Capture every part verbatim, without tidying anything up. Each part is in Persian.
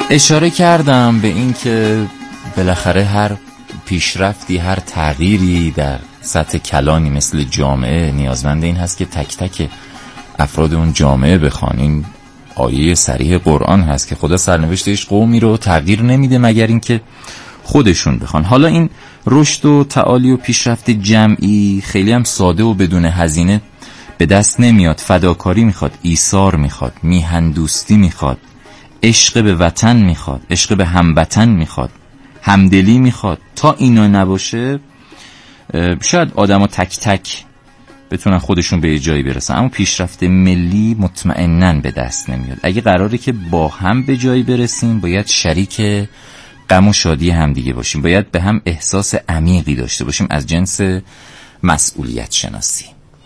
اشاره کردم به این که بالاخره هر پیشرفتی، هر تغییری در سطح کلانی مثل جامعه نیازمند این هست که تک تک افراد اون جامعه بخوان. این آیه صریح قرآن هست که خدا سرنوشتش قومی رو تغییر نمیده مگر اینکه خودشون بخوان. حالا این رشد و تعالی و پیشرفت جمعی خیلی هم ساده و بدون هزینه به دست نمیاد. فداکاری میخواد، ایثار میخواد، میهن دوستی میخواد، عشق به وطن میخواد، عشق به هموطن میخواد، همدلی میخواد. تا اینا نباشه شاید آدما تک تک بتونن خودشون به جایی برسن، اما پیشرفت ملی مطمئناً به دست نمیاد. اگه قراره که با هم به جایی برسیم باید شریک غم و شادی همدیگه باشیم، باید به هم احساس عمیقی داشته باشیم از جنس مسئولیت شناسی.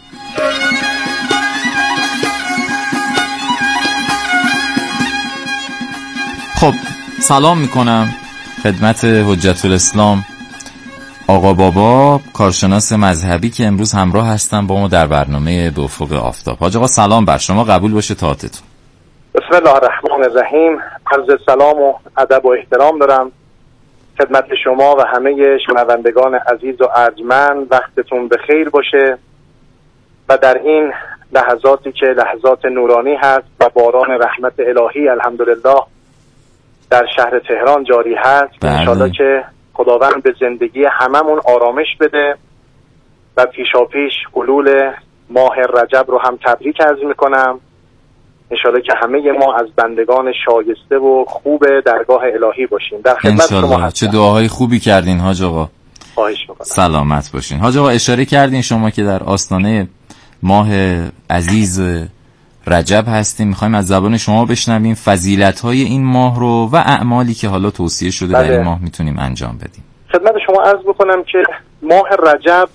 خب سلام میکنم خدمت حجت الاسلام آقا بابا، کارشناس مذهبی که امروز همراه هستم با ما در برنامه به افق آفتاب. حاج آقا سلام بر شما، قبول باشه طاعتتون. بسم الله الرحمن الرحیم. عرض سلام و ادب و احترام دارم خدمت شما و همه شنوندگان عزیز و ارجمند. وقتتون بخیر باشه و در این لحظاتی که لحظات نورانی هست و باران رحمت الهی الحمدلله در شهر تهران جاری هست، انشالله که خداوند به زندگی هممون آرامش بده و پیشاپیش حلول ماه رجب رو هم تبریک عرض میکنم. انشالله که همه ما از بندگان شایسته و خوب درگاه الهی باشیم. در خدمت شما هستم. چه دعاهای خوبی کردین حاج آقا. خواهش میکنم. سلامت باشین. حاج آقا اشاره کردین شما که در آستانه ماه عزیز رجب هستیم، میخوایم از زبان شما بشنویم فضیلت‌های این ماه رو و اعمالی که حالا توصیه شده بله. در این ماه میتونیم انجام بدیم. خدمت شما عرض بکنم که ماه رجب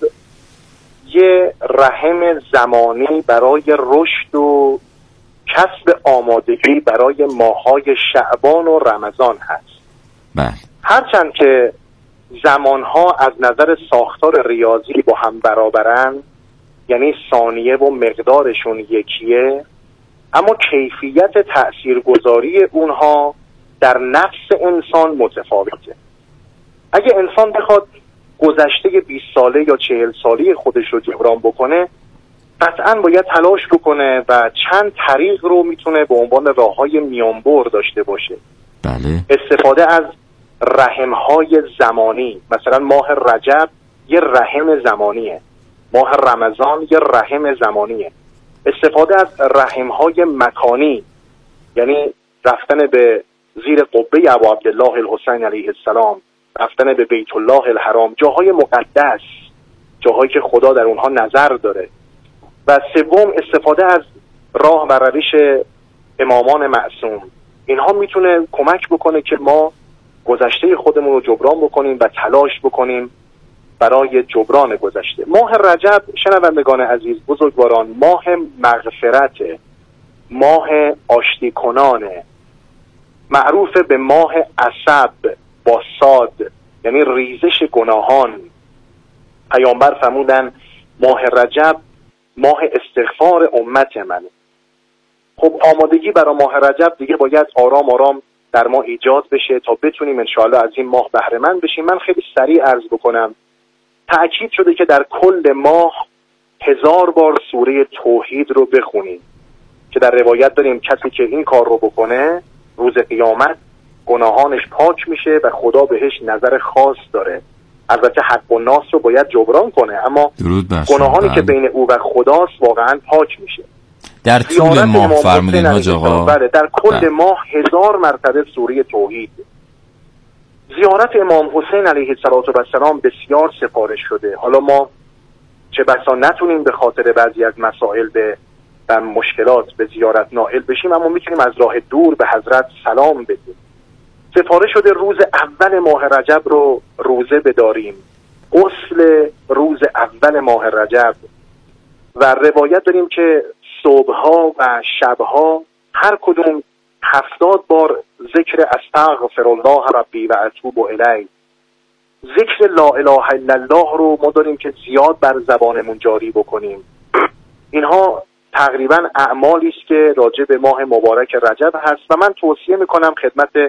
یه رحم زمانی برای رشد و کسب آمادگی برای ماه‌های شعبان و رمضان هست. بله. هرچند که زمانها از نظر ساختار ریاضی با هم برابرن، یعنی ثانیه و مقدارشون یکیه، اما کیفیت تأثیرگذاری اونها در نفس انسان متفاوته. اگه انسان بخواد گذشته بیست ساله یا چهل ساله خودش رو جبران بکنه، قطعاً باید تلاش بکنه و چند طریق رو میتونه به عنوان راههای میانبر داشته باشه. بله. استفاده از رحمهای زمانی، مثلا ماه رجب یه رحم زمانیه، ماه رمضان یه رحم زمانیه. استفاده از رحمهای مکانی، یعنی رفتن به زیر قبه ابو عبدالله الحسین علیه السلام، رفتن به بیت الله الحرام، جاهای مقدس، جاهایی که خدا در اونها نظر داره. و سوم استفاده از راه و روش امامان معصوم. اینها میتونه کمک بکنه که ما گذشته خودمون رو جبران بکنیم و تلاش بکنیم برای جبران گذشته. ماه رجب شنوندگان عزیز بزرگواران ماه مغفرت، ماه آشتی کنانه، معروف به ماه عصب با صاد، یعنی ریزش گناهان. پیامبر فرمودن ماه رجب ماه استغفار امت منه. خب آمادگی برای ماه رجب دیگه باید آرام آرام در ما ایجاد بشه تا بتونیم انشاءالله از این ماه بهره مند بشیم. من خیلی سریع عرض بکنم، تأکید شده که در کل ماه هزار بار سوره توحید رو بخونیم که در روایت داریم کسی که این کار رو بکنه روز قیامت گناهانش پاک میشه و خدا بهش نظر خاص داره. البته حق و ناس رو باید جبران کنه، اما گناهانی که بین او و خداست واقعا پاک میشه. در طول ماه فرمودین حاج آقا. بله، در کل ماه هزار مرتبه سوره توحید. زیارت امام حسین علیه السلام بسیار سفارش شده. حالا ما چه بسا نتونیم به خاطر بعضی از مسائل به در مشکلات به زیارت نائل بشیم، اما میتونیم از راه دور به حضرت سلام بدیم. سفارش شده روز اول ماه رجب رو روزه بداریم، غسل روز اول ماه رجب. و روایت داریم که صبحها و شبها هر کدوم هفتاد بار ذکر استغفر الله ربی و اتوب الیه، ذکر لا اله الا الله رو ما داریم که زیاد بر زبانمون جاری بکنیم. اینها تقریبا اعمالی است که راجع به ماه مبارک رجب هست و من توصیه میکنم خدمت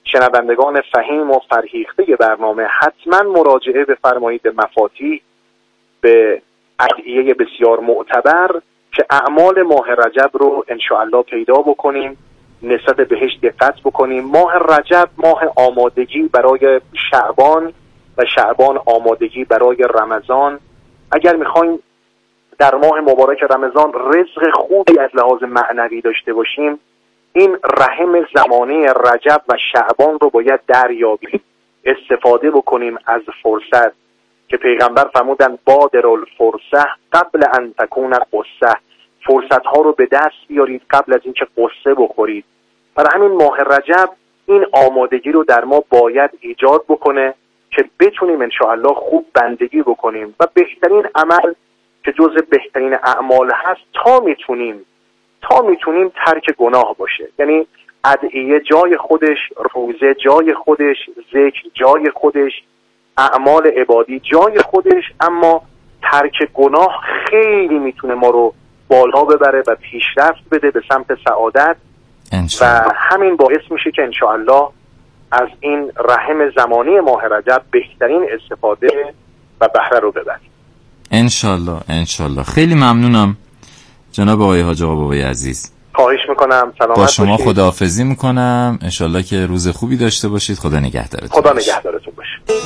شنوندگان فهیم و فرهیخته برنامه حتما مراجعه بفرمایید به مفاتیح، به ادعیه بسیار معتبر که اعمال ماه رجب رو انشاءالله پیدا بکنیم، نسبت بهش دقت بکنیم. ماه رجب ماه آمادگی برای شعبان و شعبان آمادگی برای رمضان. اگر میخوایم در ماه مبارک رمضان رزق خوبی از لحاظ معنوی داشته باشیم، این رحم زمانی رجب و شعبان رو باید دریابیم، استفاده بکنیم از فرصت که پیغمبر فرمودن بادر الفرصه قبل ان تکون قصه، فرصت ها رو به دست بیارید قبل از اینکه قصه بخورید. برای همین ماه رجب این آمادگی رو در ما باید ایجاد بکنه که بتونیم انشاءالله خوب بندگی بکنیم و بهترین عمل که جز بهترین اعمال هست تا میتونیم تا میتونیم ترک گناه باشه. یعنی ادعیه جای خودش، روزه جای خودش، ذکر جای خودش، اعمال عبادی جای خودش، اما ترک گناه خیلی میتونه ما رو بالا ببره و پیشرفت بده به سمت سعادت و همین باعث میشه که انشاءالله از این رحم زمانی ماه رجب بهترین استفاده و بهره رو ببریم انشالله. انشالله. خیلی ممنونم جناب آقای حاج آقا بابای عزیز. خواهش میکنم. سلامت با شما باشید. خداحافظی میکنم. انشالله که روز خوبی داشته باشید. خدا نگهدارتون. خدا نگهدارتون باشه.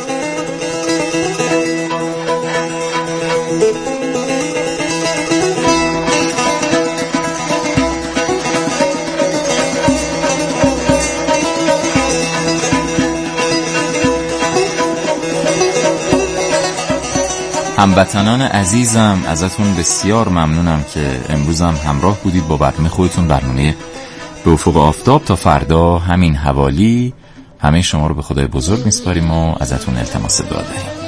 هموطنان عزیزم، ازتون بسیار ممنونم که امروز هم همراه بودید با برنامه خودتون، برنامه به افق آفتاب. تا فردا همین حوالی همه شما رو به خدای بزرگ میسپاریم و ازتون التماس دعا داریم.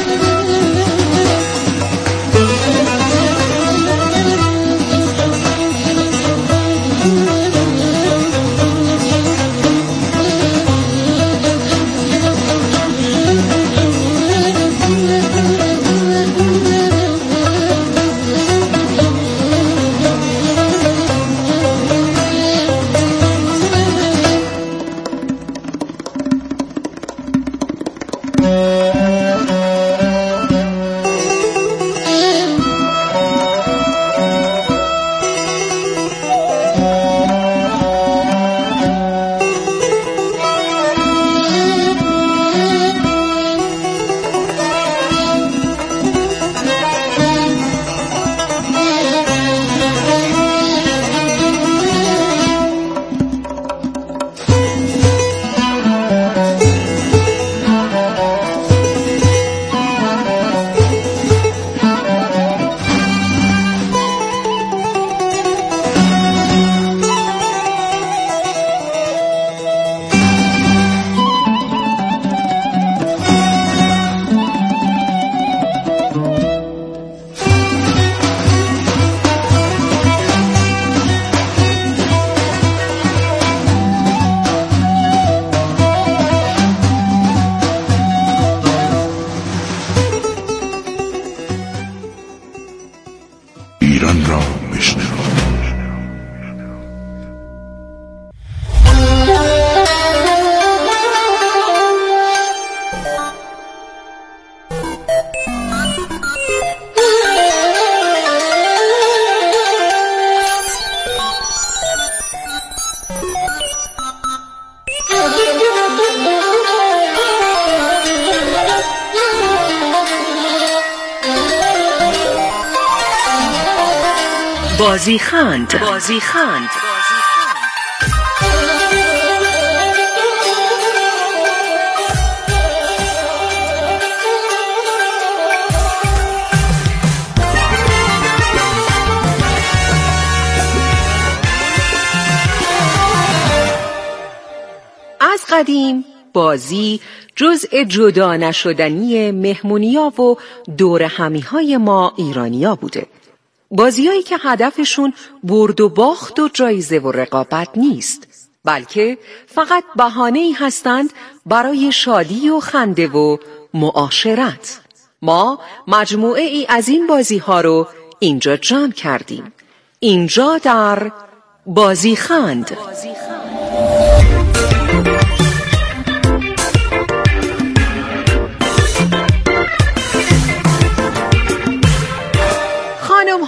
ایران را بشنو. بازیخند بازیخند از قدیم بازی جزء جدا نشدنی مهمونیا و دور همیهای ما ایرانیا بوده. بازیایی که هدفشون برد و باخت و جایزه و رقابت نیست، بلکه فقط بهانه‌ای هستند برای شادی و خنده و معاشرت. ما مجموعه ای از این بازی‌ها رو اینجا جمع کردیم، اینجا در بازیخند.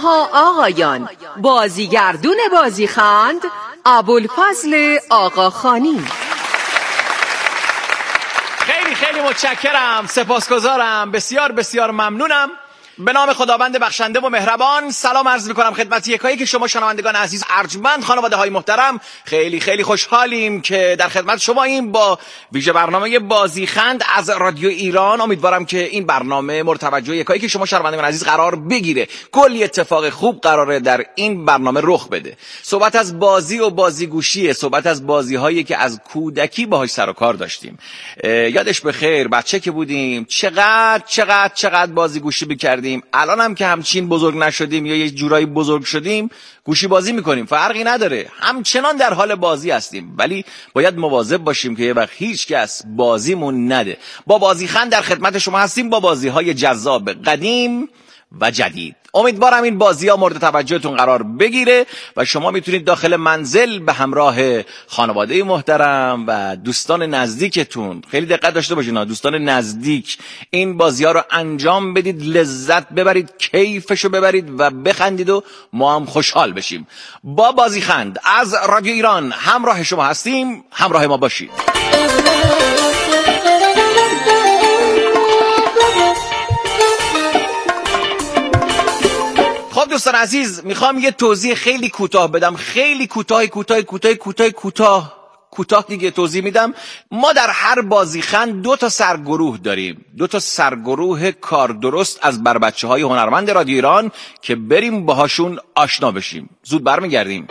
ها آقایان، بازیگردون بازیخند ابوالفضل آقاخانی. خیلی خیلی متشکرم، سپاسگزارم، بسیار بسیار ممنونم. به نام خداوند بخشنده و مهربان سلام عرض می‌کنم خدمت یکایی که شما شنوندگان عزیز، ارجمند، خانواده‌های محترم. خیلی خیلی خوشحالیم که در خدمت شما این با ویژه برنامه بازیخند از رادیو ایران. امیدوارم که این برنامه مورد توجه یکایی که شما شنوندگان عزیز قرار بگیره. کلی اتفاق خوب قراره در این برنامه رخ بده. صحبت از بازی و بازیگوشیه، صحبت از بازی‌هایی که از کودکی باهاش سر و کار داشتیم. یادش بخیر بچه که بودیم چقدر چقدر چقدر بازیگوشی می‌کردیم. الان هم که همچین بزرگ نشدیم یا یه جورایی بزرگ شدیم گوشی بازی میکنیم، فرقی نداره، همچنان در حال بازی هستیم، ولی باید مواظب باشیم که یه وقت هیچ کس بازیمون نده. با بازیخند در خدمت شما هستیم با بازی‌های جذاب قدیم و جدید. امیدوارم این بازی ها مورد توجهتون قرار بگیره و شما میتونید داخل منزل به همراه خانواده محترم و دوستان نزدیکتون، خیلی دقت داشته باشین دوستان نزدیک، این بازی ها رو انجام بدید، لذت ببرید، کیفشو ببرید و بخندید و ما هم خوشحال بشیم. با بازیخند از رادیو ایران همراه شما هستیم، همراه ما باشید. خب دوستان عزیز، میخوام یه توضیح خیلی کوتاه بدم، خیلی کوتاه کوتاه کوتاه کوتاه کوتاه کوتاه دیگه توضیح میدم. ما در هر بازیخند دو تا سرگروه داریم، دو تا سرگروه کار درست از بر بچه‌های هنرمند رادیو ایران که بریم باهاشون آشنا بشیم. زود برمیگردیم.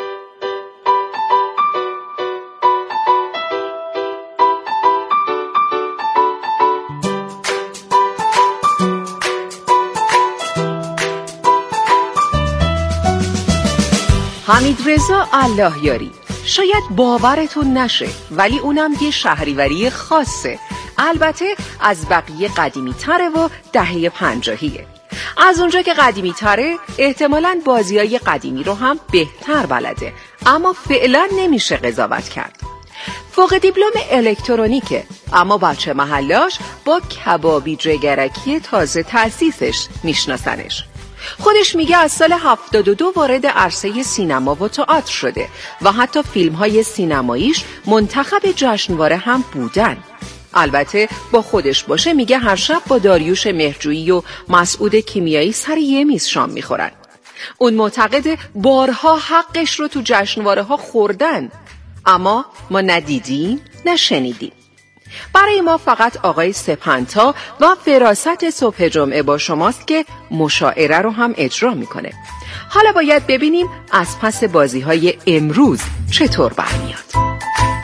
حمیدرضا الله یاری، شاید باورتون نشه ولی اونم یه شهریوری خاصه، البته از بقیه قدیمی تره و دهه پنجاهیه. از اونجا که قدیمی تره احتمالاً بازیای قدیمی رو هم بهتر بلده، اما فعلا نمیشه قضاوت کرد. فوق دیپلم الکترونیکه، اما بچه محلاش با کبابی جگرکی تازه تأسیسش میشناسنش. خودش میگه از سال هفتاد و دو وارد عرصه سینما و تئاتر شده و حتی فیلم‌های سینماییش منتخب جشنواره هم بودن. البته با خودش باشه میگه هر شب با داریوش مهرجویی و مسعود کیمیایی سر یه میز شام میخورن. اون معتقد بارها حقش رو تو جشنواره ها خوردن، اما ما ندیدیم نشنیدیم. برای ما فقط آقای سپنتا و فراست صبح جمعه با شماست که مشاعره رو هم اجرا میکنه. حالا باید ببینیم از پس بازی‌های امروز چطور برمیاد.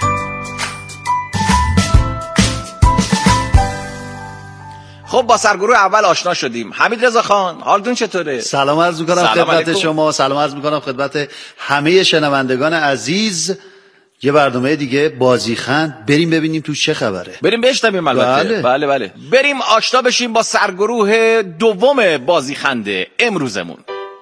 خب با سرگروه اول آشنا شدیم. حمیدرضا خان، حالتون چطوره؟ سلام عرض میکنم خدمت شما، سلام عرض میکنم خدمت همه شنوندگان عزیز. یه برنامه دیگه بازیخند، بریم ببینیم تو چه خبره. بریم بشنویم البته. بله. بله بله. بریم آشنا بشیم با سرگروه دوم بازیخند امروزمون.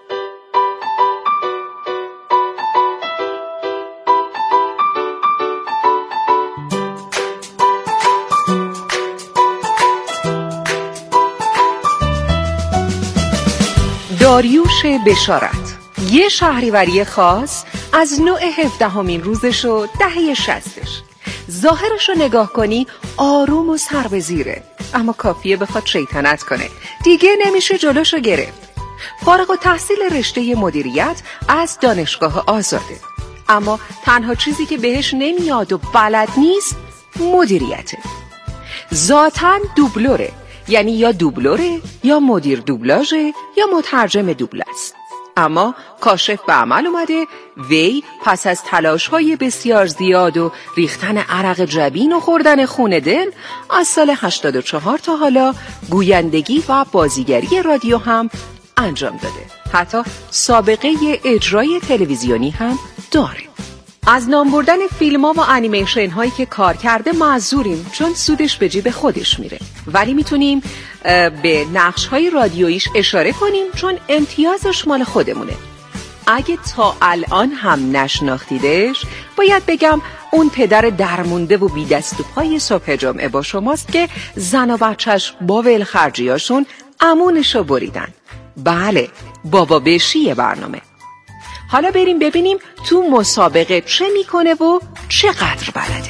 داریوش بشارت، یه شهریوری خاص از نوع هفدهمین روزش و دهه شصتش. ظاهرش رو نگاه کنی آروم و سر به زیره، اما کافیه بخواد شیطنت کنه دیگه نمیشه جلوشو گرفت. فارغ التحصیل رشته مدیریت از دانشگاه آزاده، اما تنها چیزی که بهش نمیاد و بلد نیست مدیریته. ذاتاً دوبلوره، یعنی یا دوبلوره یا مدیر دوبلاژه یا مترجم دوبل است. اما کاشف به عمل اومده، وی پس از تلاش‌های بسیار زیاد و ریختن عرق جبین و خوردن خون دل از سال هشتاد و چهار تا حالا گویندگی و بازیگری رادیو هم انجام داده. حتی سابقه اجرای تلویزیونی هم داره. از نام بردن فیلم‌ها و انیمیشن هایی که کار کرده معذوریم، چون سودش به جیب خودش میره، ولی میتونیم به نقش های رادیویش اشاره کنیم چون امتیازش مال خودمونه. اگه تا الان هم نشناختیدش، باید بگم اون پدر درمونده و بی دست و پای صبح جمعه با شماست که زن و بچهش با ولخرجیاشون امونشو بریدن. بله، بابا بشی برنامه. حالا بریم ببینیم تو مسابقه چه میکنه و چقدر بلده.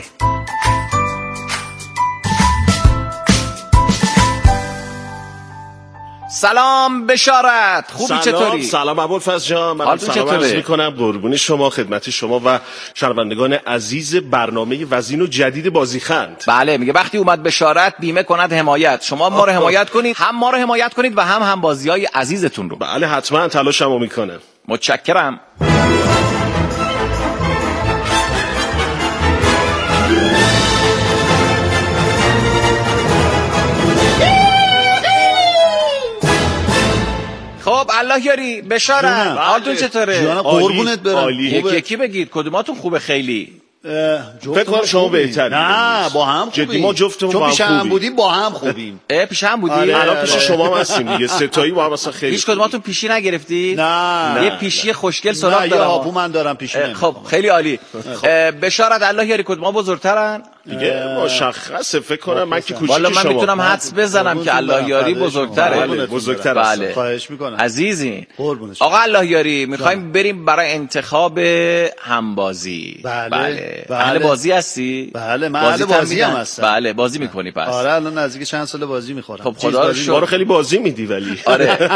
سلام بشارت، خوبی سلام، چطوری؟ سلام ابوالفضل جان، من سلام عرض میکنم قربون شما، خدمت شما و شنوندگان عزیز برنامه وزین و جدید بازیخند. بله، میگه وقتی اومد بشارت بیمه کند حمایت، شما ما رو حمایت کنید، هم ما رو حمایت کنید و هم هم بازیای عزیزتون رو. بله حتما تلاشمو میکنم. متشکرم. خب الله یاری بشارت، حالتون چطوره؟ جوانا قربونت برم. یکی یکی بگید کدوماتون خوبه خیلی؟ فکر کنم شما بهتر. نه با هم خوبیم. جدی ما جفتمون با هم پیش هم بودیم با هم خوبیم. اه پیش هم بودی؟ آره، الان پیش شما هم هستیم دیگه، ستایی با هم اصلا خیلی. هیچ کدوماتون پیشی نگرفتید؟ نه. یه پیشی خوشگل سراغ نه، دارم. یه هاپو من دارم پیشی نمیخوام. خب خیلی عالی. بشارت الله یاری کدوما بزرگترن؟ دیگه مشخصه، فکر کنم من که کوچیک شما. والا من میتونم حدس بزنم که الله یاری بزرگتره. بله بزرگتر است. بله. خواهش میکنم. عزیزی. آقا الله یاری میخوایم بریم برای انتخاب همبازی. بله. بله. بله. اهل بازی هستی؟ بله من اهل بازی هم هستم. بله بازی میکنی پس. آره الان نزدیک چند سال بازی میخورم. خب خدا رو شکر. ما رو خیلی بازی میدی ولی. آره.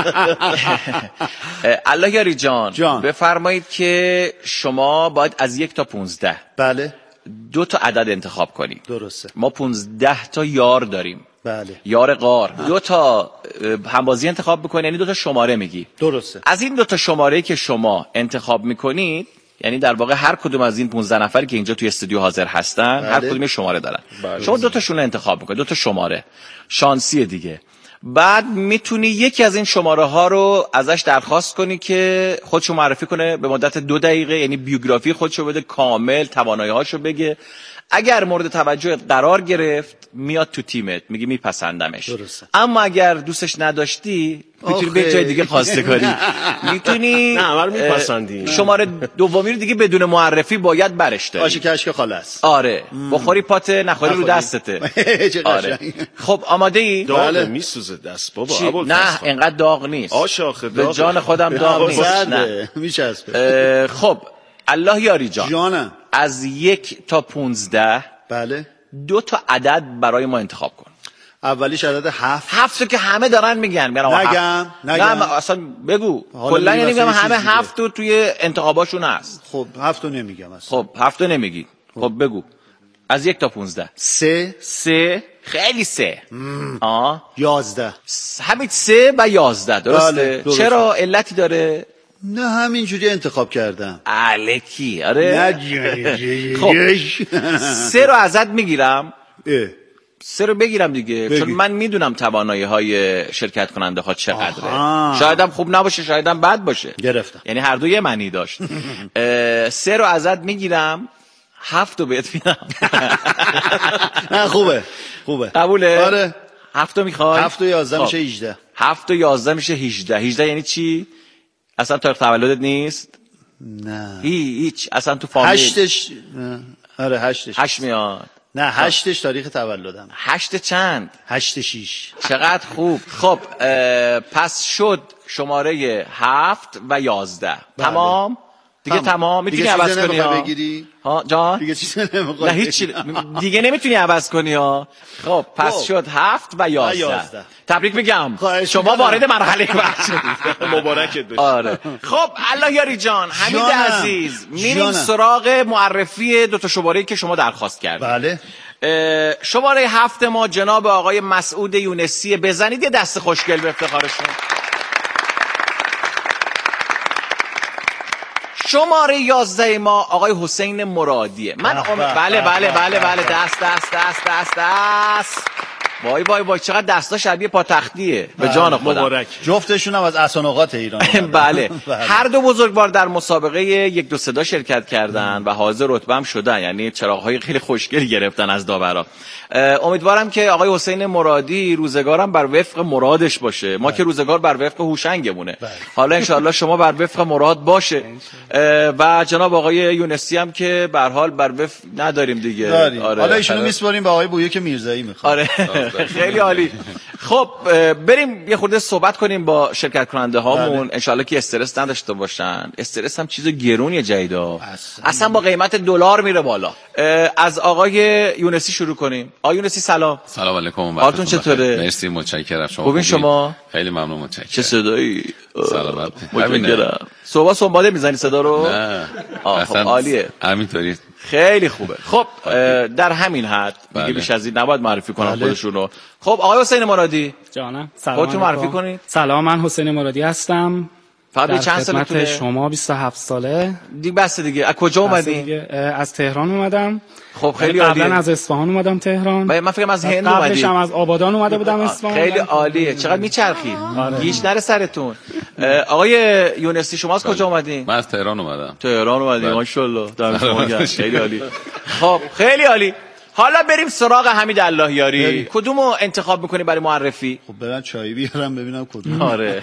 الله یاری جان, جان بفرمایید که شما باید از یک تا پونزده بله دو تا عدد انتخاب کنید. درسته. ما پونزده تا یار داریم. بله. یار غار. دو تا همبازی انتخاب بکنید، یعنی دو تا شماره میگی. درسته. از این دو تا شماره که شما انتخاب میکنید، یعنی در واقع هر کدوم از این پانزده نفری که اینجا توی استودیو حاضر هستن، بله. هر کدوم شماره دارن. بله. شما دو تاشون رو انتخاب میکنید، دو تا شماره شانسی دیگه. بعد میتونی یکی از این شماره ها رو ازش درخواست کنی که خودشو معرفی کنه به مدت دو دقیقه، یعنی بیوگرافی خودشو بده کامل، توانایی هاشو بگه. اگر مورد توجه قرار گرفت میاد تو تیمت، میگی میپسندمش. درسته. اما اگر دوستش نداشتی میتونی به جای دیگه خواسته کنی. میتونی نه من میپسندی. شماره دومی رو دیگه بدون معرفی باید برش داری. آشه کشک خلاص. آره بخوری پاته نخوری رو دستته. آره. خب آماده ای؟ بله میسوزه دست بابا. نه انقدر داغ نیست. آش آخه به جان خودم داغ نیست. نه میچسبه. خب الله یاری جان. جانم. از یک تا پونزده بله دو تا عدد برای ما انتخاب کن. اولیش عدد هفت. هفت که همه دارن میگن. نگم نگم. نه اصلا بگو. کلا یعنی میگم همه هفت رو توی انتخاباشون هست. خب هفت رو نمیگم اصلا. خب هفت رو نمیگی. خب بگو. از یک تا پونزده. سه. سه. خیلی سه. آه. یازده. همین سه و یازده درسته؟ بله. درسته. چرا علتی داره؟ نه همینجوری انتخاب کردم. الکی. آره. نه خب سه رو ازت میگیرم. اه. سه رو بگیرم دیگه. بگیر. چون من میدونم توانایی های شرکت کننده ها چقدره. شایدم خوب نباشه، شایدم بد باشه. گرفتم. یعنی هر دو یه معنی داشت. سه رو ازت میگیرم، هفت رو بهت میدم. نه خوبه خوبه. قبوله؟ آره. هفت رو میخوای؟ هفت و یازده میشه هیجده. هفت و یازده میشه هیجده. هیجده یعنی چی؟ اصلا تاریخ تولدت نیست؟ نه هیچ اصلا تو فامیل. هشتش. آره هشتش. هشت میاد. نه هشتش تاریخ تولدم. هشت چند؟ هشت شیش. چقدر خوب. خب پس شد شماره هفت و یازده. بله. تمام دیگه. تمام میتونی عوض کنی ها. بگیری؟ ها جان دیگه چیزی نمیخوای؟ نه هیچ دیگه نمیتونی عوض کنی ها. خب پس شد هفت و یازده. تبریک میگم شما وارد مرحله بعد شدید. مبارکت بشه. آره. خب الله یاری جان، حمید عزیز، میریم سراغ معرفی دو تا شماره‌ای که شما درخواست کردید. بله. شماره هفت ما جناب آقای مسعود یونسی. بزنید یه دست خوشگل به افتخارشون. شماره یازده ما آقای حسین مرادیه. من ام... بله بله بله بله دست دست دست دست دست وای وای وای چقدر دستا شبیه پاتختیه. به جان خودم. مبارک. جفتشون هم از اسانقات ایران. بله. هر دو بزرگوار در مسابقه یک دو صدا شرکت کردن و حاضر رتبه هم شدن، یعنی چراغ‌های خیلی خوشگلی گرفتن از داورا. امیدوارم که آقای حسین مرادی روزگارم بر وفق مرادش باشه. ما که روزگار بر وفق هوشنگمونه. حالا انشاءالله شما بر وفق مراد باشه. و جناب آقای یونسی هم که به هر حال بر وفق نداریم دیگه. آره. حالا ایشونو میسپاریم به آقای بویک میرزایی میخوام. آره. خیلی عالی. خب بریم یه خورده صحبت کنیم با شرکت کننده هامون، انشالله که استرس نداشته باشن. استرس هم چیز گرونیه جیدا، اصلا با قیمت دلار میره بالا. از آقای یونسی شروع کنیم. آقای یونسی سلام. سلام علیکم. حالتون چطوره؟ مرسی متشکرم. شما خوبین شما؟ خیلی ممنون متشکرم. چه صدایی؟ سلامت. متشکرم. صبح صبح میزنی صدا رو؟ نه. خب عالیه. همینطوری. خیلی خوبه. خب در همین حد دیگه بله. بیش از این نباید معرفی کنم بله. خودشونو. خب آقای حسین مرادی جانم سلام. خودتون معرفی کنید. سلام، من حسین مرادی هستم. فقط چند سالتونه؟ شما بیست و هفت ساله. دیگه بس دیگه. از کجا اومدین؟ از تهران اومدم. خب خیلی عالیه. قبلا از اصفهان اومدم تهران. من فکرم از هند اومدی. قبلش هم از آبادان اومده بودم اصفهان. خیلی عالیه. چقدر میچرخید. گیج نره سرتون. آقای یونسی شما از کجا اومدین؟ من از تهران اومدم. تهران اومدین. ماشاءالله. دم شما گرم. خیلی عالی. خب خیلی عالی. حالا بریم سراغ حمید اللهیاری. کدومو انتخاب میکنی برای معرفی؟ خب برن چای بیارم ببینم کدوم. آره.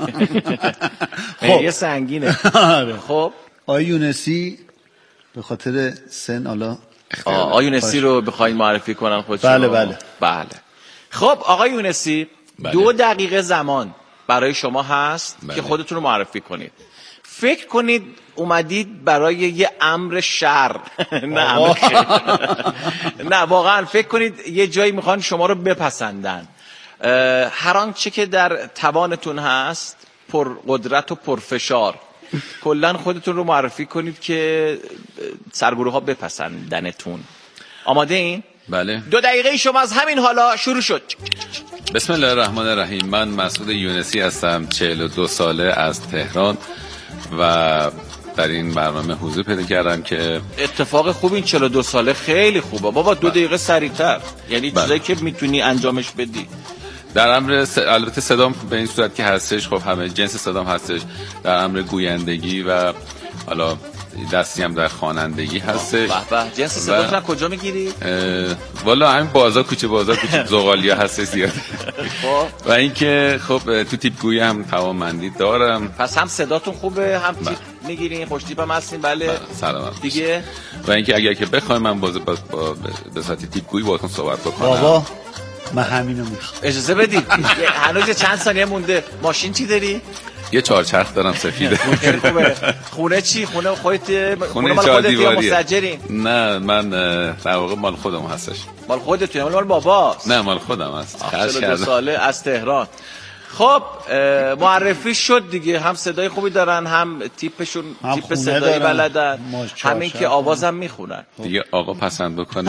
خب یه سنگینه. آره. خب آقای یونسی به خاطر سن حالا آقای یونسی رو بخواید معرفی کنن خودشون. بله بله. بله. خب آقای یونسی بله. دو دقیقه زمان برای شما هست بله. که خودتون رو معرفی کنید. فکر کنید اومدید برای یه امر شر. نه امر خیر. نه واقعا فکر کنید یه جایی میخوان شما رو بپسندن. هر آنچه که در توانتون هست، پر قدرت و پر فشار، کلا خودتون رو معرفی کنید که سرگروه ها بپسندنتون. آماده این؟ بله. دو دقیقه شما از همین حالا شروع شد. بسم الله الرحمن الرحیم. من مسعود یونسی هستم، چهل و دو ساله، از تهران و در این برنامه حضور پیدا کردم که اتفاق خوب. این چهل و دو ساله خیلی خوبه بابا. دو دقیقه سریعتر، یعنی چیزایی که میتونی انجامش بدی. در امر س... البته صدام به این صورت که هستش، خب همه جنس صدام هستش. در امر گویندگی و حالا دستی هم در خوانندگی هستش. به به. جنس صداتون کجا میگیری؟ والا همین بازار کوچه بازار کوچه زغالیا هست زیاد. و اینکه خب تو تیپ گویی هم توانمندی دارم. پس هم صداتون خوبه، هم تیپ میگیرین، خوش تیپ هم هستین. بله سلام دیگه. و اینکه اگر که بخواید من باز با به صورت تیپ گویی باهاتون صحبت بکنم. بابا من همینو میخوام. اجازه بدید. هنوز چند ثانیه مونده. ماشین چی داری؟ یه چهارچرخ دارم سفیده. خونه چی؟ خونه خودت؟ خونه مال خودت یا مستاجری؟ نه من در واقع مال خودم هستش. مال خودتونه؟ مال باباست؟ نه مال خودم هست. خرج کردم. ساله از تهران. خب معرفی شد دیگه. هم صدای خوبی دارن، هم تیپشون تیپ صدایی بلدن، همین که آوازم میخونن. دیگه آقا پسند بکنه.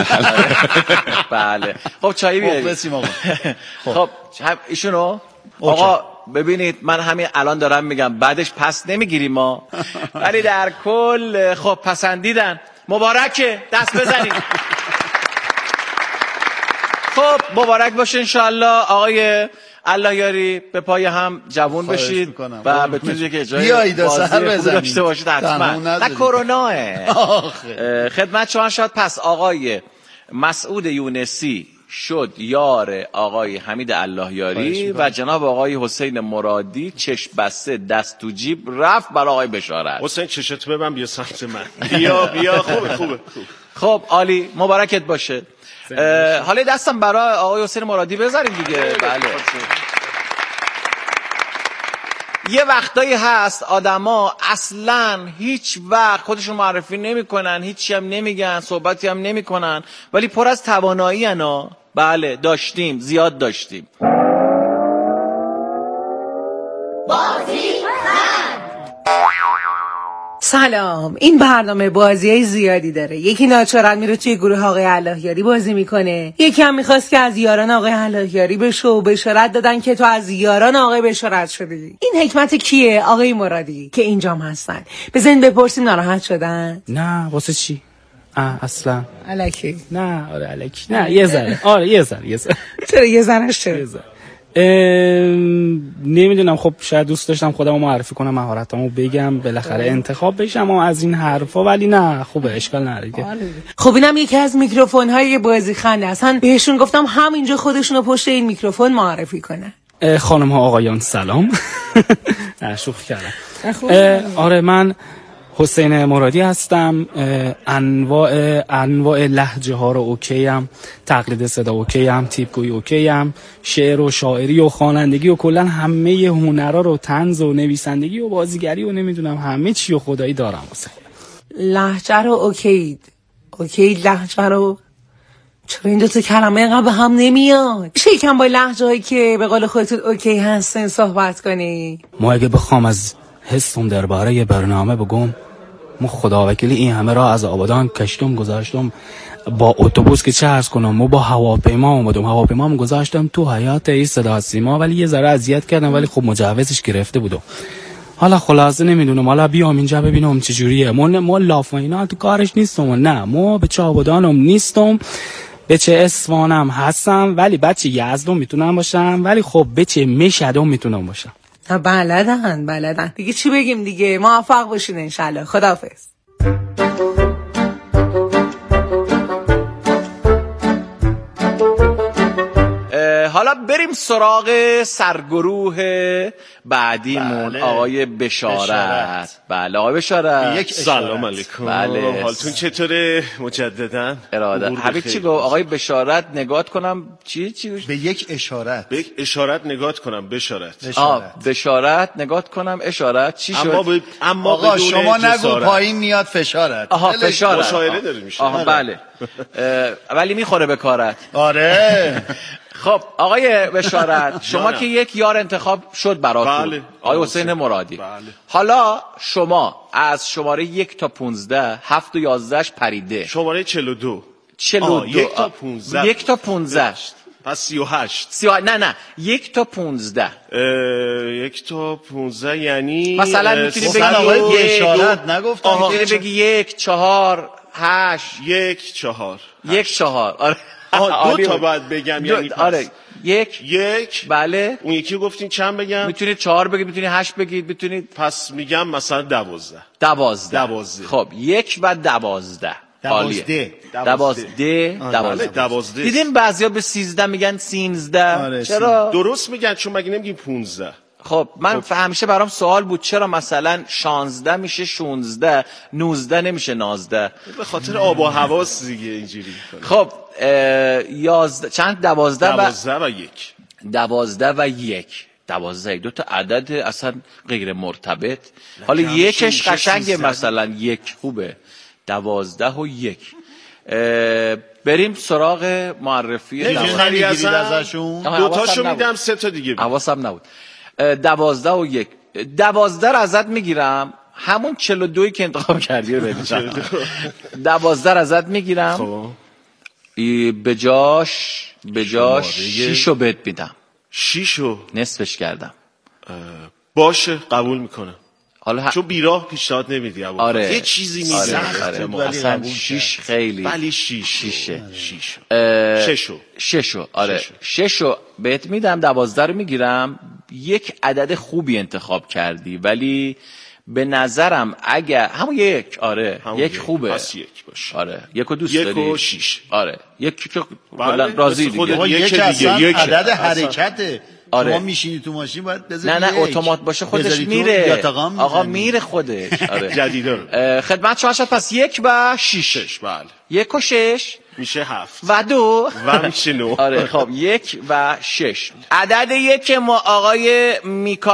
بله. خب چایی بیارید. خب ایشونو آقا ببینید، من همین الان دارم میگم بعدش پس نمیگیریم ما، ولی در کل خب پسندیدن. مبارکه، دست بزنید. خب مبارک باشه انشالله. آقای اللهیاری به پای هم جوون بشید و بتونید که جای بازی خوب داشته باشید حتما. نه کروناه. خدمت شما شد. پس آقای مسعود یونسی شد یار آقای حمید اللهیاری و جناب آقای حسین مرادی چشم بسته دست تو جیب رفت برای آقای بشارت. حسین چشت ببن بیا سمت من. بیا بیا. خوبه خوبه. خب عالی، مبارکت باشه. حالا دستم برای آقای حسین مرادی بذاریم دیگه. بله. یه وقتایی هست آدما اصلا هیچ وقت خودشون معرفی نمیکنن، هیچی هم نمیگن، صحبتی هم نمیکنن، ولی پر از توانایی انا. بله داشتیم، زیاد داشتیم. بازی سلام. این برنامه بازیای زیادی داره. یکی ناچارن میره توی گروه آقای اللهیاری بازی میکنه، یکی هم میخواست که از یاران آقای اللهیاری بشه و بشارت دادن که تو از یاران آقای بشارت شدی. این حکمت کیه؟ آقای مرادی که اینجام هستن. بزنین بپرسیم ناراحت شدن؟ نه واسه چی؟ آه اصلا الکی. نه آره الکی. نه یه ذره. آره یه ذره یه ذره. چرا یه ذرهش چرا؟ نمیدونم. خب شاید دوست داشتم خودمو معرفی کنم، مهارتامو بگم، بالاخره انتخاب بشم و از این حرفا، ولی نه خوبه، اشکال نداره. خب اینم یکی از میکروفون های بازی خنده. اصلا بهشون گفتم همینجا خودشونو پشت این میکروفون معرفی کنن. خانم ها آقایان سلام. نه شوخی کردم. آره من حسین مرادی هستم. انواع انواع لهجه ها رو اوکی ام، تقلید صدا اوکی ام، تیپ گویی اوکی ام، شعر و شاعری و خوانندگی و کلا همه هنرا رو، طنز و نویسندگی و بازیگری و نمیدونم همه چی و خدایی دارم واسه خودم. لهجه رو اوکی اوکی لهجه رو چرا این دو تا کلمه اینقدر به هم نمیاد؟ میشه یکم با لهجه هایی که به قول خودتون اوکی هستن صحبت کنی؟ ما اگه بخوام از حسم درباره برنامه بگم، ما خدا وکیلی این همه راه از آبادان کشتم گذاشتم با اتوبوس که چه عرض کنم، ما با هواپیما اومدم، هواپیمام گذاشتم تو حیات این صدا سیما، ولی یه ذره اذیت کردم ولی خب مجوزش گرفته بودم. حالا خلاصه نمیدونم، حالا بیام اینجا ببینم چه جوریه. ما ما لاف و اینا تو کارش نیستم، نه ما به چه آبادانم نیستم، به چه اصفهانم هستم، ولی بچه یزدم میتونم باشم، ولی خب به چه مشهدم میتونم باشم. بلدن بلدن دیگه، چی بگیم دیگه. موفق باشین انشالله. خداحافظ. حالا بریم سراغ سرگروه بعدیمون. بله. آقای بشارت. بشارت بله آقای بشارت، یک سلام علیکم. بله. حالتون چطوره مجددا؟ اراده حبیب چی گفت آقای بشارت؟ نگات کنم چی چی به یک اشارت به یک اشارت نگات کنم. بشارت آ بشارت نگات کنم اشارت چی شد؟ اما ب... اما آقا شما نگو پایین میاد فشارت. آها فشارت مشاعره داره میشه. آها بله ولی میخوره به کارت. آره. خب آقای بشارت شما که یک یار انتخاب شد براتون. بله. آقای حسین مرادی. بله. حالا شما از شماره یک تا پونزده، هفت و یازدهش پریده. شماره چلو دو چلو دو یک تا پونزده یک تا پونزده پس سی و هشت سی و... نه نه یک تا پونزده یک تا پونزده یعنی مثلا میتونی بگی اشارت نگفتم، میتونی بگی یک چهار هشت یک چهار یک چهار. آره دو تا باید بگم یعنی پس. آره یک یک بله. اون یکی گفتین چند بگم؟ میتونید چهار بگید، میتونید هشت بگید، میتونید. پس میگم مثلا دوازده دوازده دوازده خب یک و دوازده دوازده دوازده دوازده دوازده. دیدیم بعضیا به سیزده میگن سینزده. آره چرا؟ درست میگن چون مگه نمیگیم پونزده. خب من خب. همیشه برام سوال بود چرا مثلا شانزده میشه شونزده، نوزده نمیشه نازده. به خاطر آب و هواست دیگه اینجوری. خب یازده چند دوازده دوازده و, و یک دوازده و یک دوازده دو تا عدد اصلا غیر مرتبط. حالا یکش قشنگه، مثلا یک خوبه، دوازده و یک. بریم سراغ معرفی خیلی ازشون. دو تاشو میدم، سه تا دیگه بید. حواسم نبود. دوازده و یک. دوازده رو ازت میگیرم، همون چل و دوی که انتخاب کردی رو بدیشم. دوازده رو ازت میگیرم. خب به جاش به جاش شیشو بهت میدم. شیشو نصفش کردم. باشه قبول میکنم. حالا چون بیراه پیشنهاد نمیدی. آره. یه چیزی میدی. آره. آره. اصلا شیش خیلی ولی شیش شیشه. شیشو ششو ششو آره ششو, ششو بهت میدم. دوازده رو میگیرم. یک عدد خوبی انتخاب کردی ولی به نظرم اگه همون یک آره همون یک خوبه. پس یک باشه. آره یک و دوست یک داری. یک و شیش. آره یک که بله. راضی دیگه. یک دیگه یک عدد حرکته. آره. شما میشینی تو ماشین باید بذاری. نه نه اتومات باشه خودش میره. آقا میره خودش. آره. جدیدا. خدمت شما شد. پس یک و شیش. شش بله. یک و شش میشه هفت و دو و میشه نو. آره خب یک و شش. عدد یک ما آقای میکا